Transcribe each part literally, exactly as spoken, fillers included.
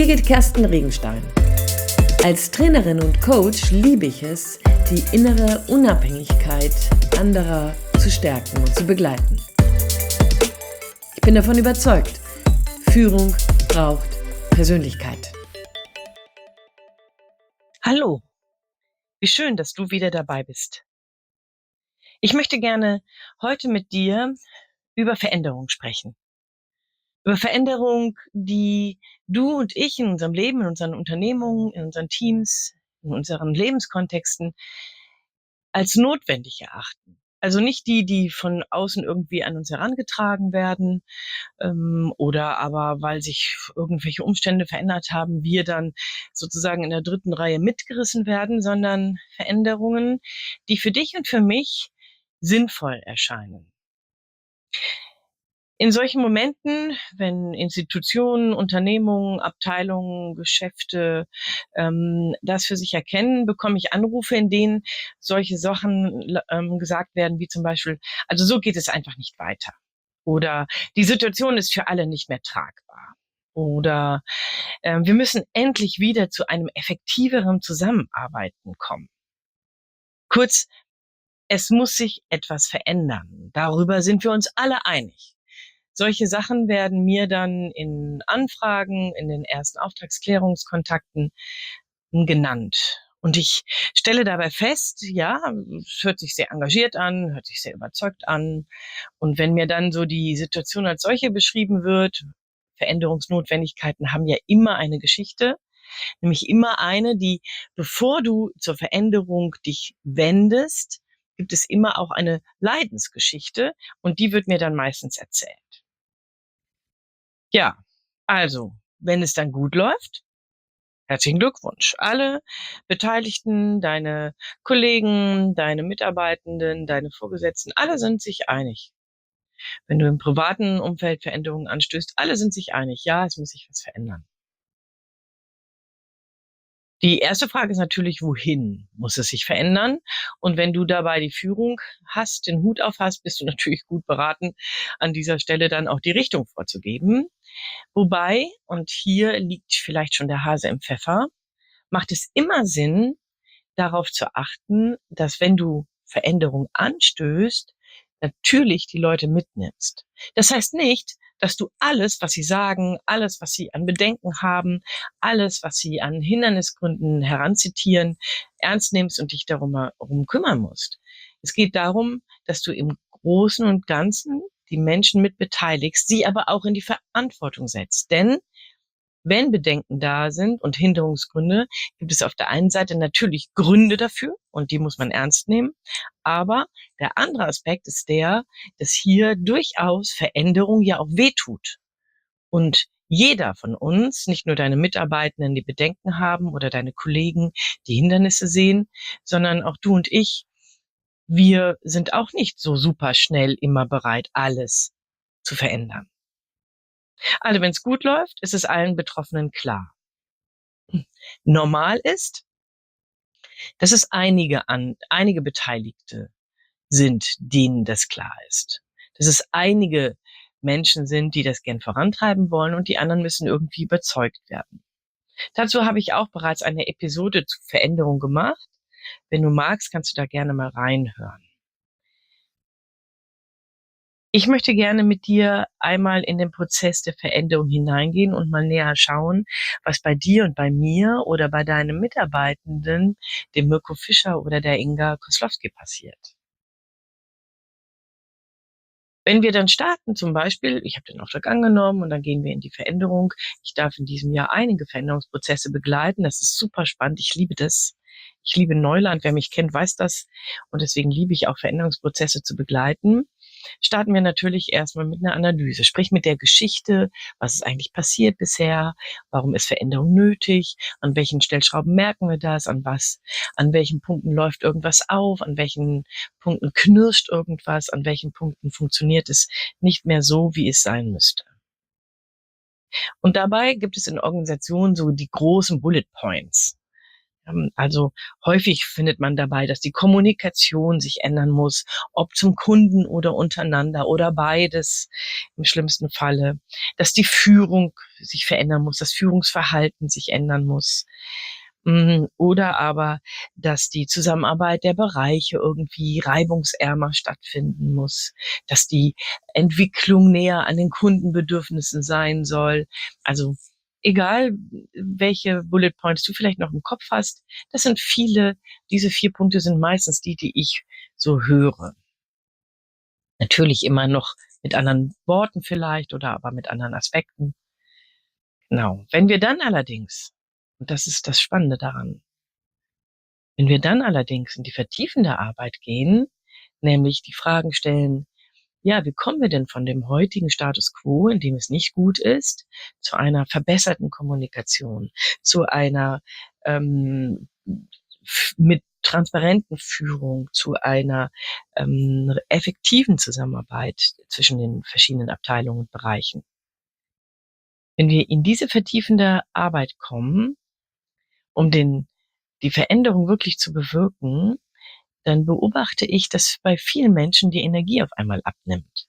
Birgit Kersten Regenstein. Als Trainerin und Coach liebe ich es, die innere Unabhängigkeit anderer zu stärken und zu begleiten. Ich bin davon überzeugt, Führung braucht Persönlichkeit. Hallo, wie schön, dass du wieder dabei bist. Ich möchte gerne heute mit dir über Veränderung sprechen. Über Veränderung, die du und ich in unserem Leben, in unseren Unternehmungen, in unseren Teams, in unseren Lebenskontexten als notwendig erachten. Also nicht die, die von außen irgendwie an uns herangetragen werden ähm, oder aber, weil sich irgendwelche Umstände verändert haben, wir dann sozusagen in der dritten Reihe mitgerissen werden, sondern Veränderungen, die für dich und für mich sinnvoll erscheinen. In solchen Momenten, wenn Institutionen, Unternehmungen, Abteilungen, Geschäfte ähm, das für sich erkennen, bekomme ich Anrufe, in denen solche Sachen ähm, gesagt werden, wie zum Beispiel, also so geht es einfach nicht weiter. Oder die Situation ist für alle nicht mehr tragbar. Oder äh, wir müssen endlich wieder zu einem effektiveren Zusammenarbeiten kommen. Kurz, es muss sich etwas verändern. Darüber sind wir uns alle einig. Solche Sachen werden mir dann in Anfragen, in den ersten Auftragsklärungskontakten genannt. Und ich stelle dabei fest, ja, es hört sich sehr engagiert an, hört sich sehr überzeugt an. Und wenn mir dann so die Situation als solche beschrieben wird, Veränderungsnotwendigkeiten haben ja immer eine Geschichte, nämlich immer eine, die, bevor du zur Veränderung dich wendest, gibt es immer auch eine Leidensgeschichte und die wird mir dann meistens erzählt. Ja, also, wenn es dann gut läuft, herzlichen Glückwunsch. Alle Beteiligten, deine Kollegen, deine Mitarbeitenden, deine Vorgesetzten, alle sind sich einig. Wenn du im privaten Umfeld Veränderungen anstößt, alle sind sich einig, ja, es muss sich was verändern. Die erste Frage ist natürlich, wohin muss es sich verändern? Und wenn du dabei die Führung hast, den Hut auf hast, bist du natürlich gut beraten, an dieser Stelle dann auch die Richtung vorzugeben. Wobei, und hier liegt vielleicht schon der Hase im Pfeffer, macht es immer Sinn, darauf zu achten, dass wenn du Veränderung anstößt, natürlich die Leute mitnimmst. Das heißt nicht, dass du alles, was sie sagen, alles, was sie an Bedenken haben, alles, was sie an Hindernisgründen heranzitieren, ernst nimmst und dich darum, darum kümmern musst. Es geht darum, dass du im Großen und Ganzen die Menschen mit beteiligst, sie aber auch in die Verantwortung setzt. Denn wenn Bedenken da sind und Hinderungsgründe, gibt es auf der einen Seite natürlich Gründe dafür und die muss man ernst nehmen. Aber der andere Aspekt ist der, dass hier durchaus Veränderung ja auch wehtut. Und jeder von uns, nicht nur deine Mitarbeitenden, die Bedenken haben oder deine Kollegen, die Hindernisse sehen, sondern auch du und ich, wir sind auch nicht so super schnell immer bereit, alles zu verändern. Also wenn es gut läuft, ist es allen Betroffenen klar. Normal ist, dass es einige an, einige Beteiligte sind, denen das klar ist. Dass es einige Menschen sind, die das gern vorantreiben wollen und die anderen müssen irgendwie überzeugt werden. Dazu habe ich auch bereits eine Episode zu Veränderung gemacht. Wenn du magst, kannst du da gerne mal reinhören. Ich möchte gerne mit dir einmal in den Prozess der Veränderung hineingehen und mal näher schauen, was bei dir und bei mir oder bei deinem Mitarbeitenden, dem Mirko Fischer oder der Inga Koslowski, passiert. Wenn wir dann starten, zum Beispiel, ich habe den Auftrag angenommen und dann gehen wir in die Veränderung. Ich darf in diesem Jahr einige Veränderungsprozesse begleiten. Das ist super spannend. Ich liebe das. Ich liebe Neuland. Wer mich kennt, weiß das. Und deswegen liebe ich auch Veränderungsprozesse zu begleiten. Starten wir natürlich erstmal mit einer Analyse, sprich mit der Geschichte, was ist eigentlich passiert bisher, warum ist Veränderung nötig, an welchen Stellschrauben merken wir das, an was, an welchen Punkten läuft irgendwas auf, an welchen Punkten knirscht irgendwas, an welchen Punkten funktioniert es nicht mehr so, wie es sein müsste. Und dabei gibt es in Organisationen so die großen Bullet Points. Ähm, also häufig findet man dabei, dass die Kommunikation sich ändern muss, ob zum Kunden oder untereinander oder beides im schlimmsten Falle, dass die Führung sich verändern muss, das Führungsverhalten sich ändern muss. Mm, Oder aber, dass die Zusammenarbeit der Bereiche irgendwie reibungsärmer stattfinden muss, dass die Entwicklung näher an den Kundenbedürfnissen sein soll. Also egal, welche Bullet Points du vielleicht noch im Kopf hast, das sind viele, diese vier Punkte sind meistens die, die ich so höre. Natürlich immer noch mit anderen Worten vielleicht oder aber mit anderen Aspekten. Genau. Wenn wir dann allerdings, und das ist das Spannende daran, wenn wir dann allerdings in die vertiefende Arbeit gehen, nämlich die Fragen stellen, ja, wie kommen wir denn von dem heutigen Status quo, in dem es nicht gut ist, zu einer verbesserten Kommunikation, zu einer ähm, f- mit transparenten Führung, zu einer ähm, effektiven Zusammenarbeit zwischen den verschiedenen Abteilungen und Bereichen. Wenn wir in diese vertiefende Arbeit kommen, um den, die Veränderung wirklich zu bewirken, dann beobachte ich, dass bei vielen Menschen die Energie auf einmal abnimmt.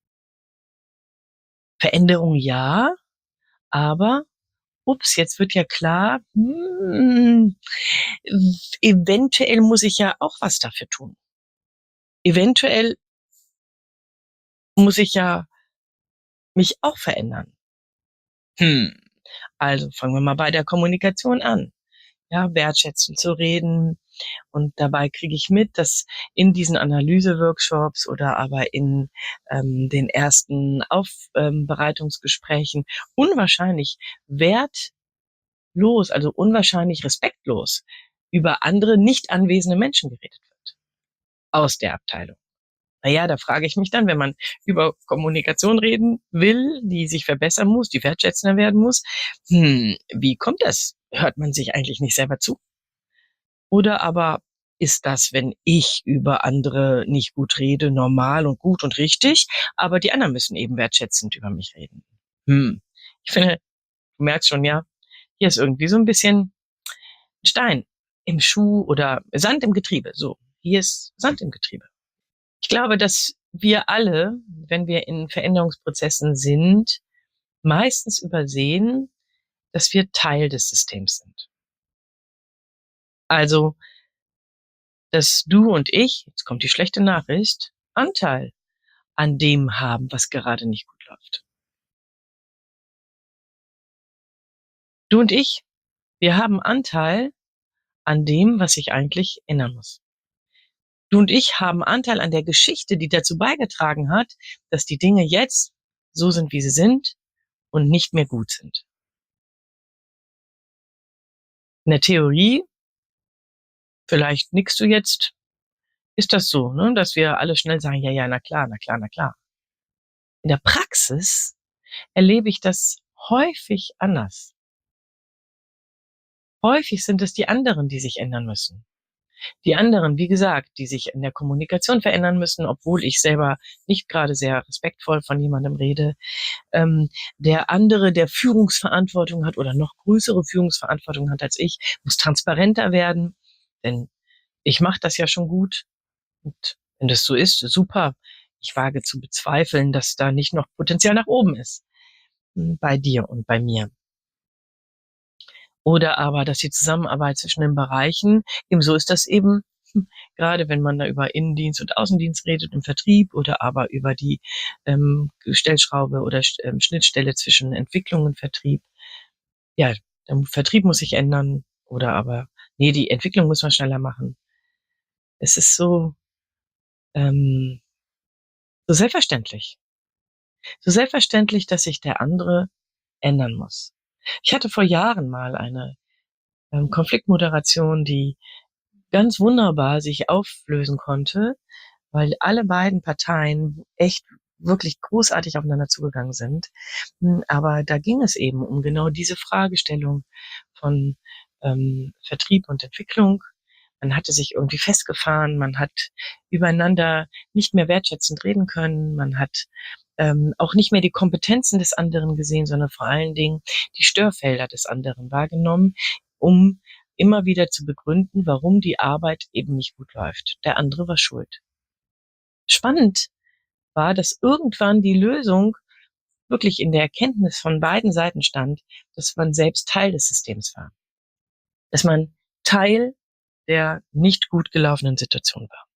Veränderung ja, aber ups, jetzt wird ja klar, hm, eventuell muss ich ja auch was dafür tun. Eventuell muss ich ja mich auch verändern. Hm. Also fangen wir mal bei der Kommunikation an. Ja, wertschätzend zu reden. Und dabei kriege ich mit, dass in diesen Analyse-Workshops oder aber in ähm, den ersten Aufbereitungsgesprächen unwahrscheinlich wertlos, also unwahrscheinlich respektlos über andere nicht anwesende Menschen geredet wird aus der Abteilung. Naja, da frage ich mich dann, wenn man über Kommunikation reden will, die sich verbessern muss, die wertschätzender werden muss, hm, wie kommt das? Hört man sich eigentlich nicht selber zu? Oder aber ist das, wenn ich über andere nicht gut rede, normal und gut und richtig, aber die anderen müssen eben wertschätzend über mich reden? Hm. Ich finde, du merkst schon, ja, hier ist irgendwie so ein bisschen Stein im Schuh oder Sand im Getriebe. So, hier ist Sand im Getriebe. Ich glaube, dass wir alle, wenn wir in Veränderungsprozessen sind, meistens übersehen, dass wir Teil des Systems sind. Also, dass du und ich, jetzt kommt die schlechte Nachricht, Anteil an dem haben, was gerade nicht gut läuft. Du und ich, wir haben Anteil an dem, was sich eigentlich ändern muss. Du und ich haben Anteil an der Geschichte, die dazu beigetragen hat, dass die Dinge jetzt so sind, wie sie sind und nicht mehr gut sind. In der Theorie, vielleicht nickst du jetzt, ist das so, ne, dass wir alle schnell sagen, ja, ja, na klar, na klar, na klar. In der Praxis erlebe ich das häufig anders. Häufig sind es die anderen, die sich ändern müssen. Die anderen, wie gesagt, die sich in der Kommunikation verändern müssen, obwohl ich selber nicht gerade sehr respektvoll von jemandem rede. Ähm, der andere, der Führungsverantwortung hat oder noch größere Führungsverantwortung hat als ich, muss transparenter werden, denn ich mache das ja schon gut. Und wenn das so ist, super. Ich wage zu bezweifeln, dass da nicht noch Potenzial nach oben ist, bei dir und bei mir. Oder aber, dass die Zusammenarbeit zwischen den Bereichen, ebenso ist das eben, hm, gerade wenn man da über Innendienst und Außendienst redet im Vertrieb oder aber über die ähm, Stellschraube oder ähm, Schnittstelle zwischen Entwicklung und Vertrieb. Ja, der Vertrieb muss sich ändern oder aber, nee, die Entwicklung muss man schneller machen. Es ist so, ähm, so selbstverständlich. So selbstverständlich, dass sich der andere ändern muss. Ich hatte vor Jahren mal eine ähm, Konfliktmoderation, die ganz wunderbar sich auflösen konnte, weil alle beiden Parteien echt wirklich großartig aufeinander zugegangen sind. Hm, Aber da ging es eben um genau diese Fragestellung von ähm, Vertrieb und Entwicklung. Man hatte sich irgendwie festgefahren, man hat übereinander nicht mehr wertschätzend reden können, man hat ähm, auch nicht mehr die Kompetenzen des anderen gesehen, sondern vor allen Dingen die Störfelder des anderen wahrgenommen, um immer wieder zu begründen, warum die Arbeit eben nicht gut läuft. Der andere war schuld. Spannend war, dass irgendwann die Lösung wirklich in der Erkenntnis von beiden Seiten stand, dass man selbst Teil des Systems war. Dass man Teil der nicht gut gelaufenen Situation war.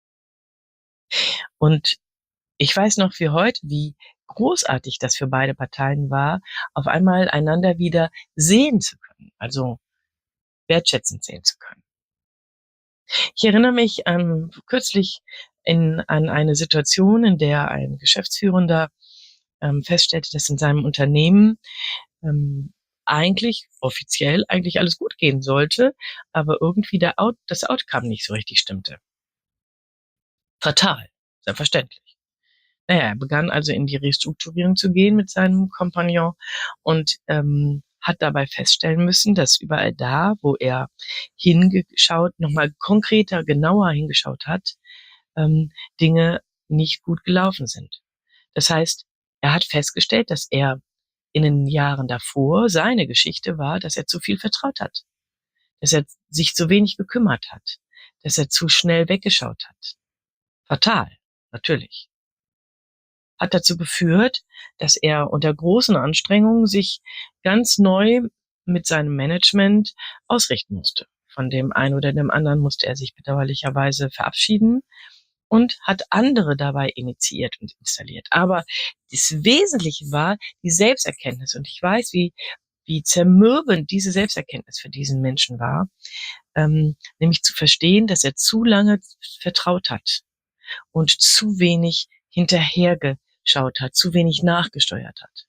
Und ich weiß noch wie heute, wie großartig das für beide Parteien war, auf einmal einander wieder sehen zu können, also wertschätzend sehen zu können. Ich erinnere mich an kürzlich in, an eine Situation, in der ein Geschäftsführender ähm, feststellte, dass in seinem Unternehmen ähm, eigentlich offiziell eigentlich alles gut gehen sollte, aber irgendwie der Out, das Outcome nicht so richtig stimmte. Fatal, selbstverständlich. Naja, er begann also in die Restrukturierung zu gehen mit seinem Kompagnon und ähm, hat dabei feststellen müssen, dass überall da, wo er hingeschaut, nochmal konkreter, genauer hingeschaut hat, ähm, Dinge nicht gut gelaufen sind. Das heißt, er hat festgestellt, dass er in den Jahren davor, seine Geschichte war, dass er zu viel vertraut hat, dass er sich zu wenig gekümmert hat, dass er zu schnell weggeschaut hat. Fatal, natürlich. Hat dazu geführt, dass er unter großen Anstrengungen sich ganz neu mit seinem Management ausrichten musste. Von dem einen oder dem anderen musste er sich bedauerlicherweise verabschieden und hat andere dabei initiiert und installiert. Aber das Wesentliche war die Selbsterkenntnis. Und ich weiß, wie, wie zermürbend diese Selbsterkenntnis für diesen Menschen war, ähm, nämlich zu verstehen, dass er zu lange vertraut hat und zu wenig hinterhergeschaut hat, zu wenig nachgesteuert hat.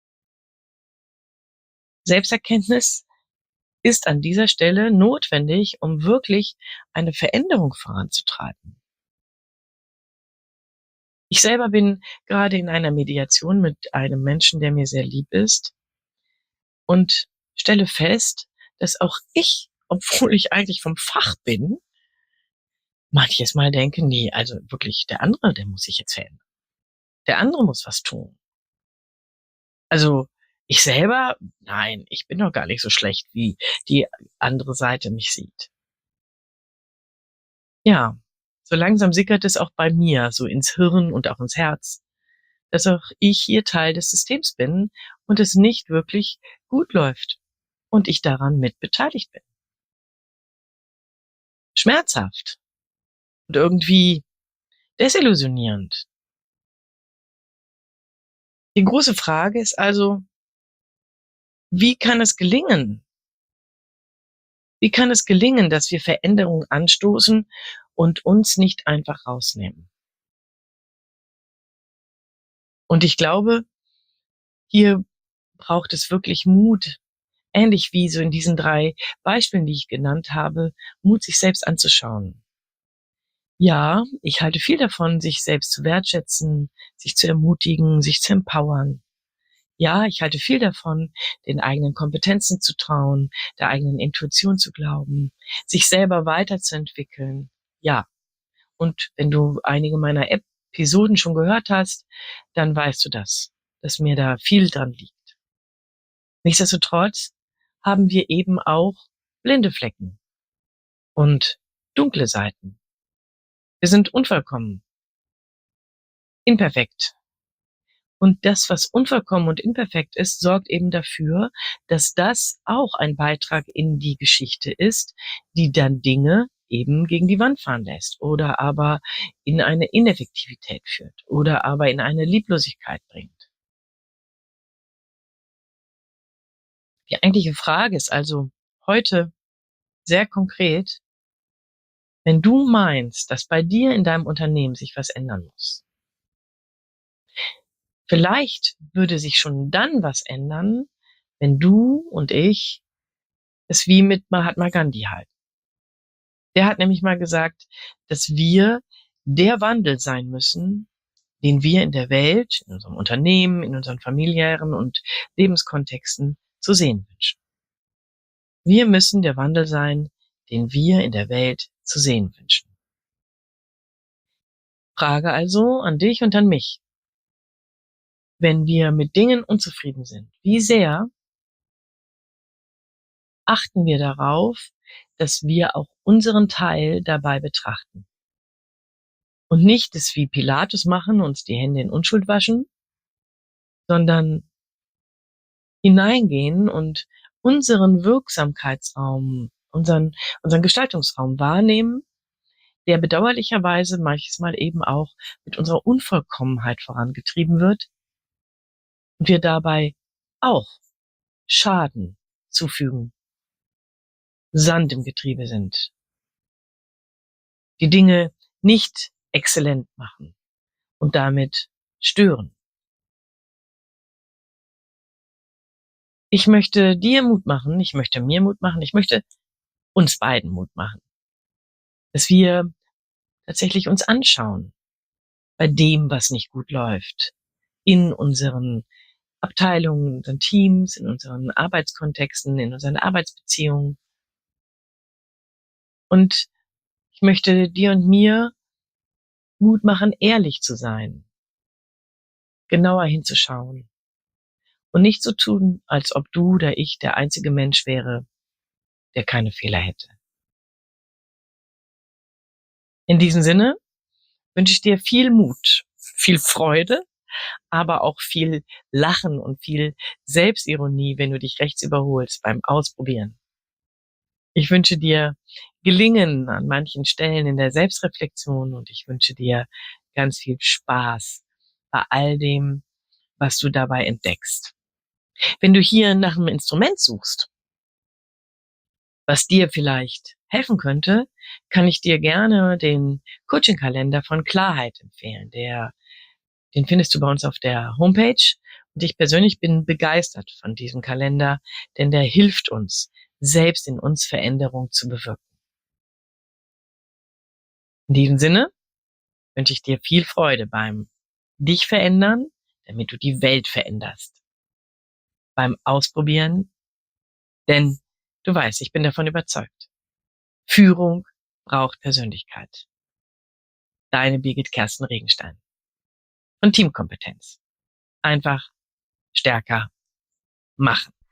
Selbsterkenntnis ist an dieser Stelle notwendig, um wirklich eine Veränderung voranzutreiben. Ich selber bin gerade in einer Mediation mit einem Menschen, der mir sehr lieb ist, und stelle fest, dass auch ich, obwohl ich eigentlich vom Fach bin, manches Mal denke, nee, also wirklich, der andere, der muss sich jetzt verändern. Der andere muss was tun. Also ich selber, nein, ich bin doch gar nicht so schlecht, wie die andere Seite mich sieht. Ja, so langsam sickert es auch bei mir so ins Hirn und auch ins Herz, dass auch ich hier Teil des Systems bin und es nicht wirklich gut läuft und ich daran mit beteiligt bin. Schmerzhaft und irgendwie desillusionierend. Die große Frage ist also, wie kann es gelingen? Wie kann es gelingen, dass wir Veränderungen anstoßen und uns nicht einfach rausnehmen? Und ich glaube, hier braucht es wirklich Mut, ähnlich wie so in diesen drei Beispielen, die ich genannt habe, Mut, sich selbst anzuschauen. Ja, ich halte viel davon, sich selbst zu wertschätzen, sich zu ermutigen, sich zu empowern. Ja, ich halte viel davon, den eigenen Kompetenzen zu trauen, der eigenen Intuition zu glauben, sich selber weiterzuentwickeln. Ja, und wenn du einige meiner Episoden schon gehört hast, dann weißt du das, dass mir da viel dran liegt. Nichtsdestotrotz haben wir eben auch blinde Flecken und dunkle Seiten. Wir sind unvollkommen, imperfekt. Und das, was unvollkommen und imperfekt ist, sorgt eben dafür, dass das auch ein Beitrag in die Geschichte ist, die dann Dinge eben gegen die Wand fahren lässt oder aber in eine Ineffektivität führt oder aber in eine Lieblosigkeit bringt. Die eigentliche Frage ist also heute sehr konkret, wenn du meinst, dass bei dir in deinem Unternehmen sich was ändern muss. Vielleicht würde sich schon dann was ändern, wenn du und ich es wie mit Mahatma Gandhi halten. Der hat nämlich mal gesagt, dass wir der Wandel sein müssen, den wir in der Welt, in unserem Unternehmen, in unseren familiären und Lebenskontexten zu sehen wünschen. Wir müssen der Wandel sein, den wir in der Welt zu sehen wünschen. Frage also an dich und an mich. Wenn wir mit Dingen unzufrieden sind, wie sehr achten wir darauf, dass wir auch unseren Teil dabei betrachten. Und nicht es wie Pilatus machen, uns die Hände in Unschuld waschen, sondern hineingehen und unseren Wirksamkeitsraum, unseren, unseren Gestaltungsraum wahrnehmen, der bedauerlicherweise manches Mal eben auch mit unserer Unvollkommenheit vorangetrieben wird und wir dabei auch Schaden zufügen, Sand im Getriebe sind, die Dinge nicht exzellent machen und damit stören. Ich möchte dir Mut machen, ich möchte mir Mut machen, ich möchte uns beiden Mut machen, dass wir tatsächlich uns anschauen bei dem, was nicht gut läuft, in unseren Abteilungen, in unseren Teams, in unseren Arbeitskontexten, in unseren Arbeitsbeziehungen. Und ich möchte dir und mir Mut machen, ehrlich zu sein, genauer hinzuschauen und nicht so tun, als ob du oder ich der einzige Mensch wäre, der keine Fehler hätte. In diesem Sinne wünsche ich dir viel Mut, viel Freude, aber auch viel Lachen und viel Selbstironie, wenn du dich rechts überholst beim Ausprobieren. Ich wünsche dir Gelingen an manchen Stellen in der Selbstreflexion und ich wünsche dir ganz viel Spaß bei all dem, was du dabei entdeckst. Wenn du hier nach einem Instrument suchst, was dir vielleicht helfen könnte, kann ich dir gerne den Coaching-Kalender von Klarheit empfehlen. Der, den findest du bei uns auf der Homepage. Und ich persönlich bin begeistert von diesem Kalender, denn der hilft uns, selbst in uns Veränderung zu bewirken. In diesem Sinne wünsche ich dir viel Freude beim dich verändern, damit du die Welt veränderst. Beim Ausprobieren, denn du weißt, ich bin davon überzeugt. Führung braucht Persönlichkeit. Deine Birgit Kersten Regenstein. Und Teamkompetenz. Einfach stärker machen.